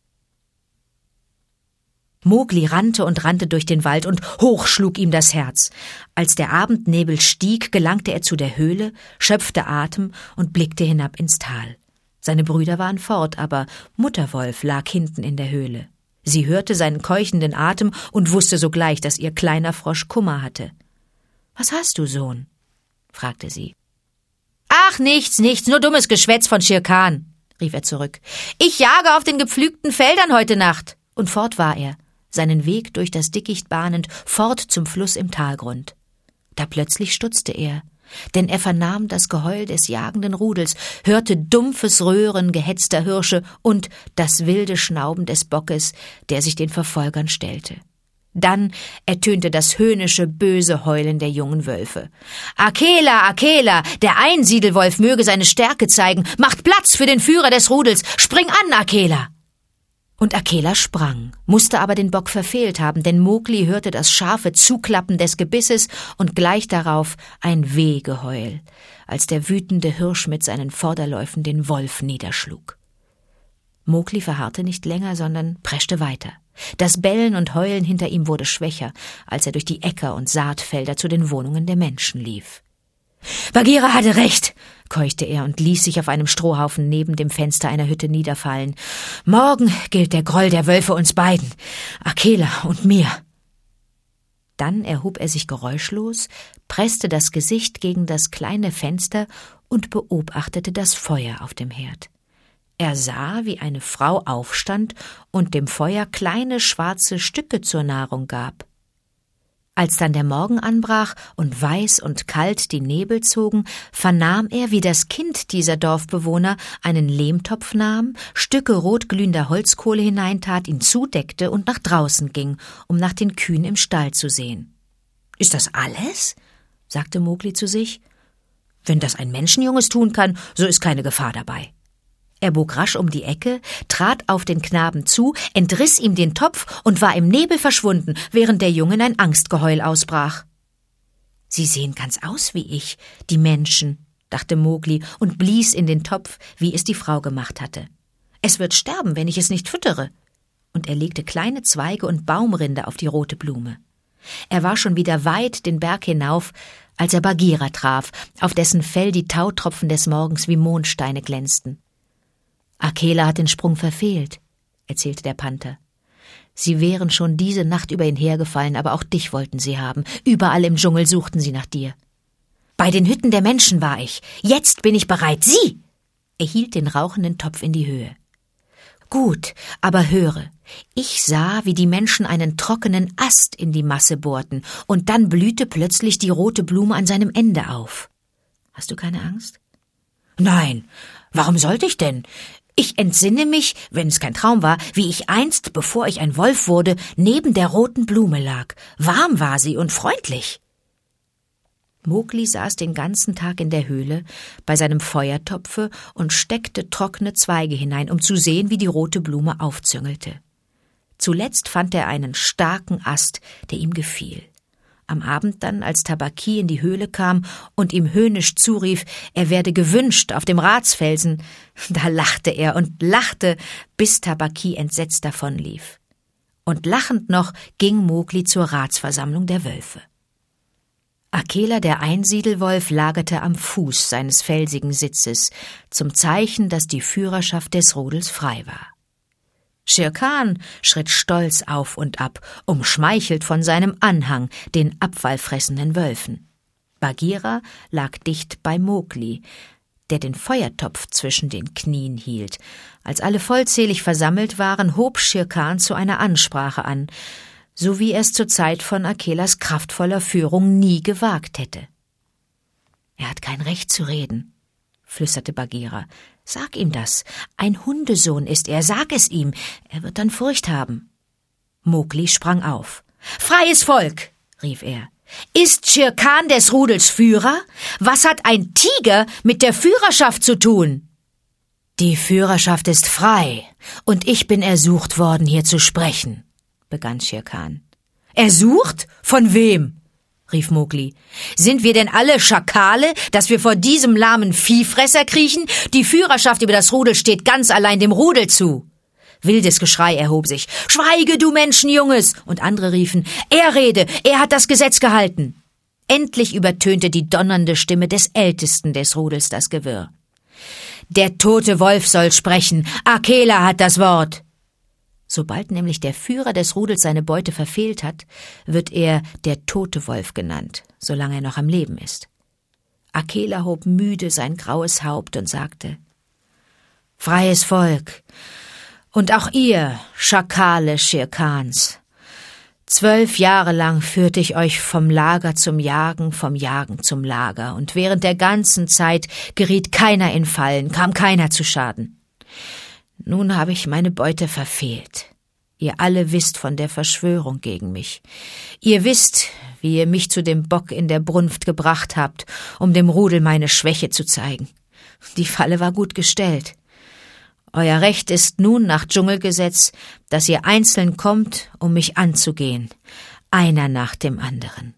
Mowgli rannte und rannte durch den Wald, und hoch schlug ihm das Herz. Als der Abendnebel stieg, gelangte er zu der Höhle, schöpfte Atem und blickte hinab ins Tal. Seine Brüder waren fort, aber Mutterwolf lag hinten in der Höhle. Sie hörte seinen keuchenden Atem und wusste sogleich, dass ihr kleiner Frosch Kummer hatte. »Was hast du, Sohn?« fragte sie. »Ach, nichts, nur dummes Geschwätz von Shere Khan«, rief er zurück. »Ich jage auf den gepflügten Feldern heute Nacht.« Und fort war er, seinen Weg durch das Dickicht bahnend, fort zum Fluss im Talgrund. Da plötzlich stutzte er, denn er vernahm das Geheul des jagenden Rudels, hörte dumpfes Röhren gehetzter Hirsche und das wilde Schnauben des Bockes, der sich den Verfolgern stellte. Dann ertönte das höhnische, böse Heulen der jungen Wölfe. »Akela, Akela, der Einsiedelwolf möge seine Stärke zeigen! Macht Platz für den Führer des Rudels! Spring an, Akela!« Und Akela sprang, musste aber den Bock verfehlt haben, denn Mowgli hörte das scharfe Zuklappen des Gebisses und gleich darauf ein Wehgeheul, als der wütende Hirsch mit seinen Vorderläufen den Wolf niederschlug. Mowgli verharrte nicht länger, sondern preschte weiter. Das Bellen und Heulen hinter ihm wurde schwächer, als er durch die Äcker und Saatfelder zu den Wohnungen der Menschen lief. »Bagheera hatte recht«, keuchte er und ließ sich auf einem Strohhaufen neben dem Fenster einer Hütte niederfallen. »Morgen gilt der Groll der Wölfe uns beiden, Akela und mir.« Dann erhob er sich geräuschlos, presste das Gesicht gegen das kleine Fenster und beobachtete das Feuer auf dem Herd. Er sah, wie eine Frau aufstand und dem Feuer kleine schwarze Stücke zur Nahrung gab. Als dann der Morgen anbrach und weiß und kalt die Nebel zogen, vernahm er, wie das Kind dieser Dorfbewohner einen Lehmtopf nahm, Stücke rotglühender Holzkohle hineintat, ihn zudeckte und nach draußen ging, um nach den Kühen im Stall zu sehen. »Ist das alles?« sagte Mowgli zu sich. »Wenn das ein Menschenjunges tun kann, so ist keine Gefahr dabei.« Er bog rasch um die Ecke, trat auf den Knaben zu, entriss ihm den Topf und war im Nebel verschwunden, während der Junge in ein Angstgeheul ausbrach. »Sie sehen ganz aus wie ich, die Menschen«, dachte Mowgli und blies in den Topf, wie es die Frau gemacht hatte. »Es wird sterben, wenn ich es nicht füttere.« Und er legte kleine Zweige und Baumrinde auf die rote Blume. Er war schon wieder weit den Berg hinauf, als er Bagheera traf, auf dessen Fell die Tautropfen des Morgens wie Mondsteine glänzten. »Akela hat den Sprung verfehlt«, erzählte der Panther. »Sie wären schon diese Nacht über ihn hergefallen, aber auch dich wollten sie haben. Überall im Dschungel suchten sie nach dir.« »Bei den Hütten der Menschen war ich. Jetzt bin ich bereit. Sieh!« Er hielt den rauchenden Topf in die Höhe. »Gut, aber höre. Ich sah, wie die Menschen einen trockenen Ast in die Masse bohrten, und dann blühte plötzlich die rote Blume an seinem Ende auf. Hast du keine Angst?« »Nein, warum sollte ich denn? Ich entsinne mich, wenn es kein Traum war, wie ich einst, bevor ich ein Wolf wurde, neben der roten Blume lag. Warm war sie und freundlich.« Mowgli saß den ganzen Tag in der Höhle bei seinem Feuertopfe und steckte trockene Zweige hinein, um zu sehen, wie die rote Blume aufzüngelte. Zuletzt fand er einen starken Ast, der ihm gefiel. Am Abend dann, als Tabaqui in die Höhle kam und ihm höhnisch zurief, er werde gewünscht auf dem Ratsfelsen, da lachte er und lachte, bis Tabaqui entsetzt davonlief. und lachend noch ging Mowgli zur Ratsversammlung der Wölfe. Akela, der Einsiedelwolf, lagerte am Fuß seines felsigen Sitzes, zum Zeichen, dass die Führerschaft des Rudels frei war. Shere Khan schritt stolz auf und ab, umschmeichelt von seinem Anhang, den abfallfressenden Wölfen. Bagheera lag dicht bei Mowgli, der den Feuertopf zwischen den Knien hielt. Als alle vollzählig versammelt waren, hob Shere Khan zu einer Ansprache an, so wie er es zur Zeit von Akelas kraftvoller Führung nie gewagt hätte. »Er hat kein Recht zu reden«, flüsterte Bagheera. »Sag ihm das. Ein Hundesohn ist er, sag es ihm. Er wird dann Furcht haben.« Mowgli sprang auf. »Freies Volk«, rief er. »Ist Shere Khan des Rudels Führer? Was hat ein Tiger mit der Führerschaft zu tun?« »Die Führerschaft ist frei, und ich bin ersucht worden, hier zu sprechen«, begann Shere Khan. »Ersucht? Von wem?« rief Mowgli. »Sind wir denn alle Schakale, dass wir vor diesem lahmen Viehfresser kriechen? Die Führerschaft über das Rudel steht ganz allein dem Rudel zu.« Wildes Geschrei erhob sich. »Schweige, du Menschenjunges!« Und andere riefen, »Er rede, er hat das Gesetz gehalten!« Endlich übertönte die donnernde Stimme des Ältesten des Rudels das Gewirr. »Der tote Wolf soll sprechen. Akela hat das Wort!« Sobald nämlich der Führer des Rudels seine Beute verfehlt hat, wird er der tote Wolf genannt, solange er noch am Leben ist. Akela hob müde sein graues Haupt und sagte, »Freies Volk, und auch ihr, Schakale Shere Khans, 12 Jahre lang führte ich euch vom Lager zum Jagen, vom Jagen zum Lager, und während der ganzen Zeit geriet keiner in Fallen, kam keiner zu Schaden. Nun habe ich meine Beute verfehlt. Ihr alle wisst von der Verschwörung gegen mich. Ihr wisst, wie ihr mich zu dem Bock in der Brunft gebracht habt, um dem Rudel meine Schwäche zu zeigen. Die Falle war gut gestellt. Euer Recht ist nun nach Dschungelgesetz, dass ihr einzeln kommt, um mich anzugehen, einer nach dem anderen.«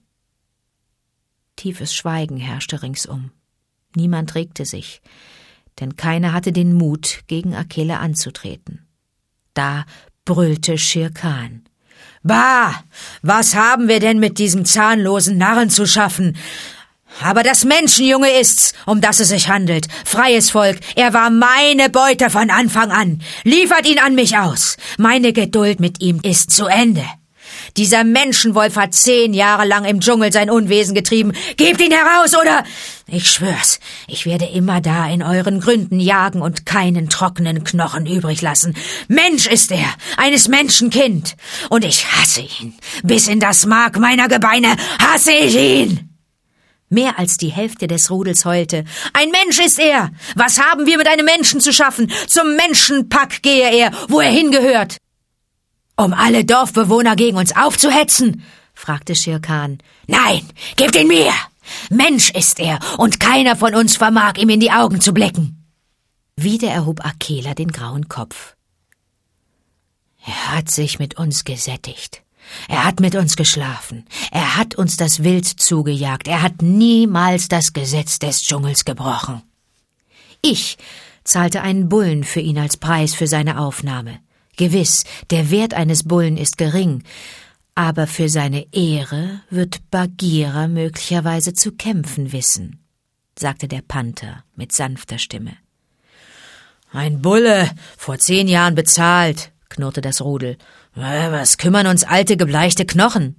Tiefes Schweigen herrschte ringsum. Niemand regte sich, denn keiner hatte den Mut, gegen Akela anzutreten. Da brüllte Shere Khan. »Bah! Was haben wir denn mit diesem zahnlosen Narren zu schaffen? Aber das Menschenjunge ist's, um das es sich handelt. Freies Volk, er war meine Beute von Anfang an. Liefert ihn an mich aus. Meine Geduld mit ihm ist zu Ende. Dieser Menschenwolf hat 10 Jahre lang im Dschungel sein Unwesen getrieben. Gebt ihn heraus, oder? Ich schwör's, ich werde immer da in euren Gründen jagen und keinen trockenen Knochen übrig lassen. Mensch ist er, eines Menschen Kind. Und ich hasse ihn. Bis in das Mark meiner Gebeine hasse ich ihn.« Mehr als die Hälfte des Rudels heulte. »Ein Mensch ist er! Was haben wir mit einem Menschen zu schaffen? Zum Menschenpack gehe er, wo er hingehört!« »Um alle Dorfbewohner gegen uns aufzuhetzen?« fragte Shere Khan. »Nein, gebt ihn mir! Mensch ist er, und keiner von uns vermag, ihm in die Augen zu blicken.« Wieder erhob Akela den grauen Kopf. »Er hat sich mit uns gesättigt. Er hat mit uns geschlafen. Er hat uns das Wild zugejagt. Er hat niemals das Gesetz des Dschungels gebrochen. Ich zahlte einen Bullen für ihn als Preis für seine Aufnahme. Gewiss, der Wert eines Bullen ist gering, aber für seine Ehre wird Bagheera möglicherweise zu kämpfen wissen«, sagte der Panther mit sanfter Stimme. »Ein Bulle, vor 10 Jahren bezahlt«, knurrte das Rudel. »Was kümmern uns alte, gebleichte Knochen?«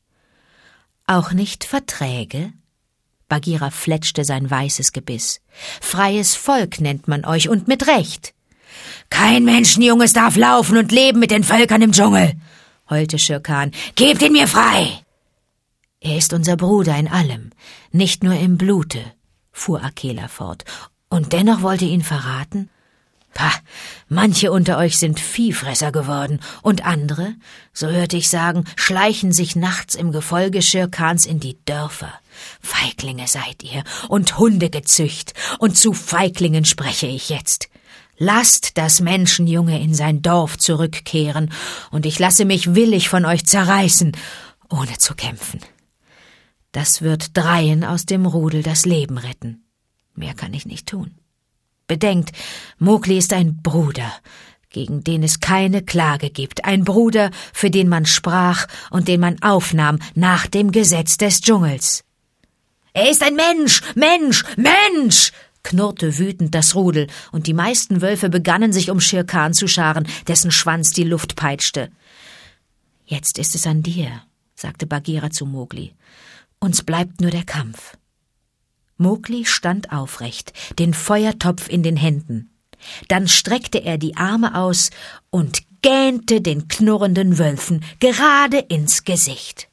»Auch nicht Verträge?« Bagheera fletschte sein weißes Gebiss. »Freies Volk nennt man euch, und mit Recht.« »Kein Menschenjunges darf laufen und leben mit den Völkern im Dschungel«, heulte Shere Khan. »Gebt ihn mir frei!« »Er ist unser Bruder in allem, nicht nur im Blute«, fuhr Akela fort. »Und dennoch wollt ihr ihn verraten? Pah, manche unter euch sind Viehfresser geworden, und andere, so hörte ich sagen, schleichen sich nachts im Gefolge Shere Khans in die Dörfer. Feiglinge seid ihr und Hundegezücht, und zu Feiglingen spreche ich jetzt. Lasst das Menschenjunge in sein Dorf zurückkehren, und ich lasse mich willig von euch zerreißen, ohne zu kämpfen. Das wird 3 aus dem Rudel das Leben retten. Mehr kann ich nicht tun. Bedenkt, Mowgli ist ein Bruder, gegen den es keine Klage gibt, ein Bruder, für den man sprach und den man aufnahm nach dem Gesetz des Dschungels. »Er ist ein Mensch, Mensch, Mensch!« knurrte wütend das Rudel, und die meisten Wölfe begannen sich um Shere Khan zu scharen, dessen Schwanz die Luft peitschte. »Jetzt ist es an dir«, sagte Bagheera zu Mowgli. »Uns bleibt nur der Kampf.« Mowgli stand aufrecht, den Feuertopf in den Händen. Dann streckte er die Arme aus und gähnte den knurrenden Wölfen gerade ins Gesicht.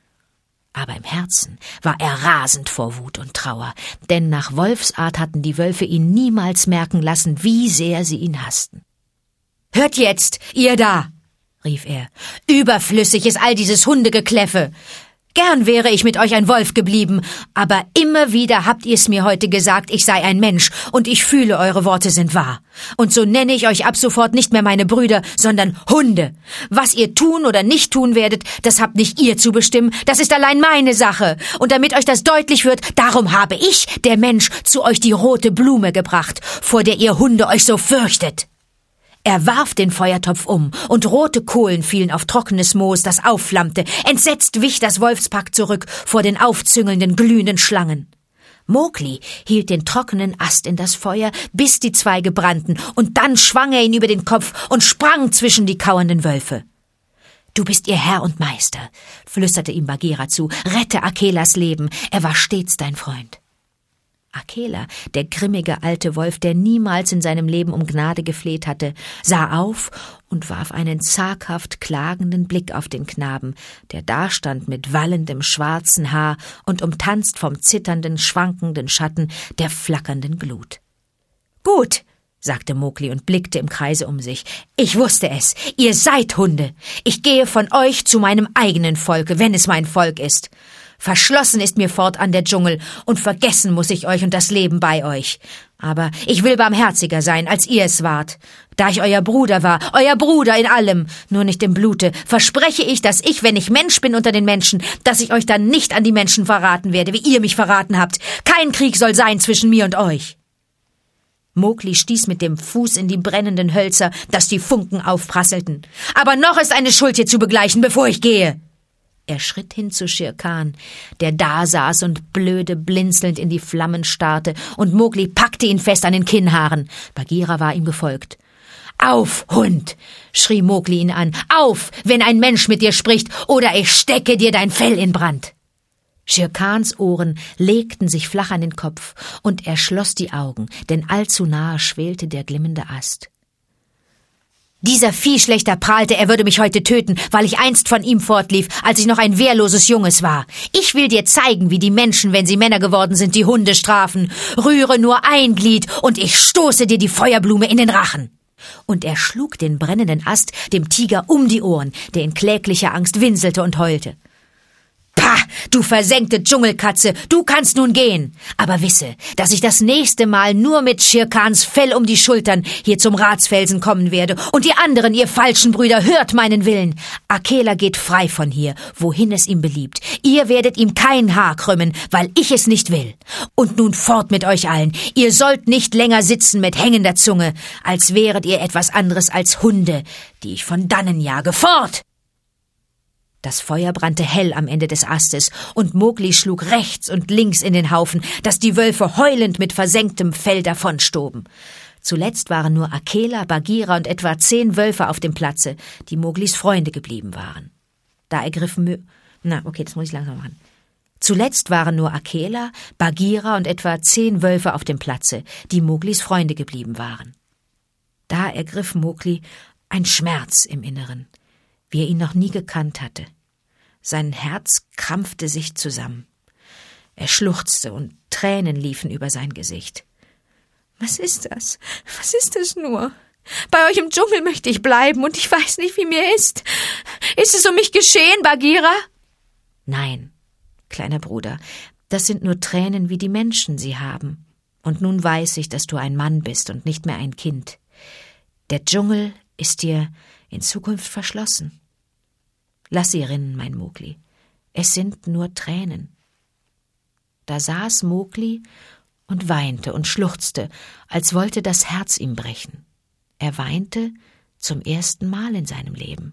Aber im Herzen war er rasend vor Wut und Trauer, denn nach Wolfsart hatten die Wölfe ihn niemals merken lassen, wie sehr sie ihn hassten. »Hört jetzt, ihr da«, rief er, »überflüssig ist all dieses Hundegekläffe. Gern wäre ich mit euch ein Wolf geblieben, aber immer wieder habt ihr's mir heute gesagt, ich sei ein Mensch, und ich fühle, eure Worte sind wahr. Und so nenne ich euch ab sofort nicht mehr meine Brüder, sondern Hunde. Was ihr tun oder nicht tun werdet, das habt nicht ihr zu bestimmen, das ist allein meine Sache. Und damit euch das deutlich wird, darum habe ich, der Mensch, zu euch die rote Blume gebracht, vor der ihr Hunde euch so fürchtet.« Er warf den Feuertopf um, und rote Kohlen fielen auf trockenes Moos, das aufflammte. Entsetzt wich das Wolfspack zurück vor den aufzüngelnden, glühenden Schlangen. Mowgli hielt den trockenen Ast in das Feuer, bis die Zweige brannten, und dann schwang er ihn über den Kopf und sprang zwischen die kauernden Wölfe. »Du bist ihr Herr und Meister«, flüsterte ihm Bagheera zu. »Rette Akelas Leben, er war stets dein Freund.« Akela, der grimmige alte Wolf, der niemals in seinem Leben um Gnade gefleht hatte, sah auf und warf einen zaghaft klagenden Blick auf den Knaben, der dastand mit wallendem schwarzen Haar und umtanzt vom zitternden, schwankenden Schatten der flackernden Glut. »Gut«, sagte Mowgli und blickte im Kreise um sich. »Ich wusste es, ihr seid Hunde. Ich gehe von euch zu meinem eigenen Volke, wenn es mein Volk ist. Verschlossen ist mir fortan der Dschungel, und vergessen muss ich euch und das Leben bei euch. Aber ich will barmherziger sein, als ihr es wart. Da ich euer Bruder war, euer Bruder in allem, nur nicht im Blute, verspreche ich, dass ich, wenn ich Mensch bin unter den Menschen, dass ich euch dann nicht an die Menschen verraten werde, wie ihr mich verraten habt. Kein Krieg soll sein zwischen mir und euch.« Mowgli stieß mit dem Fuß in die brennenden Hölzer, dass die Funken aufprasselten. »Aber noch ist eine Schuld hier zu begleichen, bevor ich gehe.« Er schritt hin zu Shere Khan, der dasaß und blöde blinzelnd in die Flammen starrte, und Mowgli packte ihn fest an den Kinnhaaren. Bagheera war ihm gefolgt. »Auf, Hund«, schrie Mowgli ihn an, »auf, wenn ein Mensch mit dir spricht, oder ich stecke dir dein Fell in Brand.« Shere Khans Ohren legten sich flach an den Kopf, und er schloss die Augen, denn allzu nahe schwelte der glimmende Ast. »Dieser Viehschlechter prahlte, er würde mich heute töten, weil ich einst von ihm fortlief, als ich noch ein wehrloses Junges war. Ich will dir zeigen, wie die Menschen, wenn sie Männer geworden sind, die Hunde strafen. Rühre nur ein Glied, und ich stoße dir die Feuerblume in den Rachen.« Und er schlug den brennenden Ast dem Tiger um die Ohren, der in kläglicher Angst winselte und heulte. »Pah, du versenkte Dschungelkatze, du kannst nun gehen. Aber wisse, dass ich das nächste Mal nur mit Shere Khans Fell um die Schultern hier zum Ratsfelsen kommen werde. Und ihr anderen, ihr falschen Brüder, hört meinen Willen. Akela geht frei von hier, wohin es ihm beliebt. Ihr werdet ihm kein Haar krümmen, weil ich es nicht will. Und nun fort mit euch allen. Ihr sollt nicht länger sitzen mit hängender Zunge, als wäret ihr etwas anderes als Hunde, die ich von dannen jage. Fort!« Das Feuer brannte hell am Ende des Astes, und Mowgli schlug rechts und links in den Haufen, dass die Wölfe heulend mit versenktem Fell davonstoben. Zuletzt waren nur Akela, Bagheera und etwa 10 Wölfe auf dem Platze, die Mowglis Freunde geblieben waren. Da ergriffen Zuletzt waren nur Akela, Bagheera und etwa 10 Wölfe auf dem Platze, die Mowglis Freunde geblieben waren. Da ergriff Mowgli ein Schmerz im Inneren, wie er ihn noch nie gekannt hatte. Sein Herz krampfte sich zusammen. Er schluchzte und Tränen liefen über sein Gesicht. »Was ist das? Was ist es nur? Bei euch im Dschungel möchte ich bleiben, und ich weiß nicht, wie mir ist. Ist es um mich geschehen, Bagheera?« »Nein, kleiner Bruder, das sind nur Tränen, wie die Menschen sie haben. Und nun weiß ich, dass du ein Mann bist und nicht mehr ein Kind. Der Dschungel ist dir in Zukunft verschlossen. Lass sie rinnen, mein Mowgli. Es sind nur Tränen.« Da saß Mowgli und weinte und schluchzte, als wollte das Herz ihm brechen. Er weinte, zum ersten Mal in seinem Leben.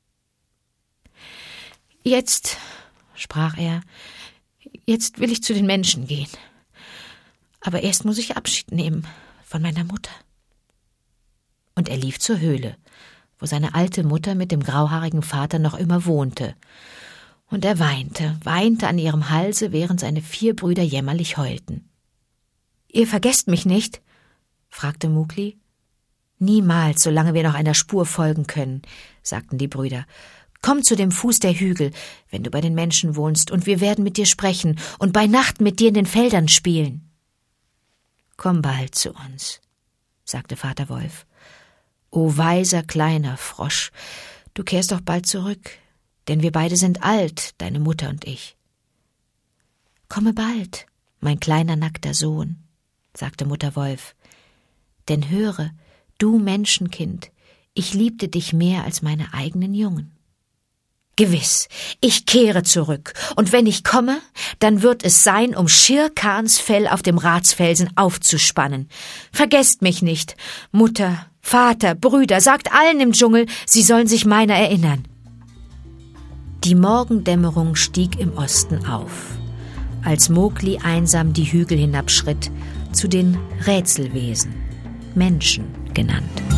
»Jetzt«, sprach er, »jetzt will ich zu den Menschen gehen. Aber erst muss ich Abschied nehmen von meiner Mutter.« Und er lief zur Höhle, wo seine alte Mutter mit dem grauhaarigen Vater noch immer wohnte. Und er weinte an ihrem Halse, während seine 4 Brüder jämmerlich heulten. »Ihr vergesst mich nicht?« fragte Mowgli. »Niemals, solange wir noch einer Spur folgen können«, sagten die Brüder. »Komm zu dem Fuß der Hügel, wenn du bei den Menschen wohnst, und wir werden mit dir sprechen und bei Nacht mit dir in den Feldern spielen.« »Komm bald zu uns«, sagte Vater Wolf. »O weiser kleiner Frosch, du kehrst doch bald zurück, denn wir beide sind alt, deine Mutter und ich.« »Komme bald, mein kleiner nackter Sohn«, sagte Mutter Wolf. »Denn höre, du Menschenkind, ich liebte dich mehr als meine eigenen Jungen. Gewiss, ich kehre zurück, und wenn ich komme, dann wird es sein, um Shere Khans Fell auf dem Ratsfelsen aufzuspannen. Vergesst mich nicht, Mutter, Vater, Brüder, sagt allen im Dschungel, sie sollen sich meiner erinnern.« Die Morgendämmerung stieg im Osten auf, als Mowgli einsam die Hügel hinabschritt zu den Rätselwesen, Menschen genannt.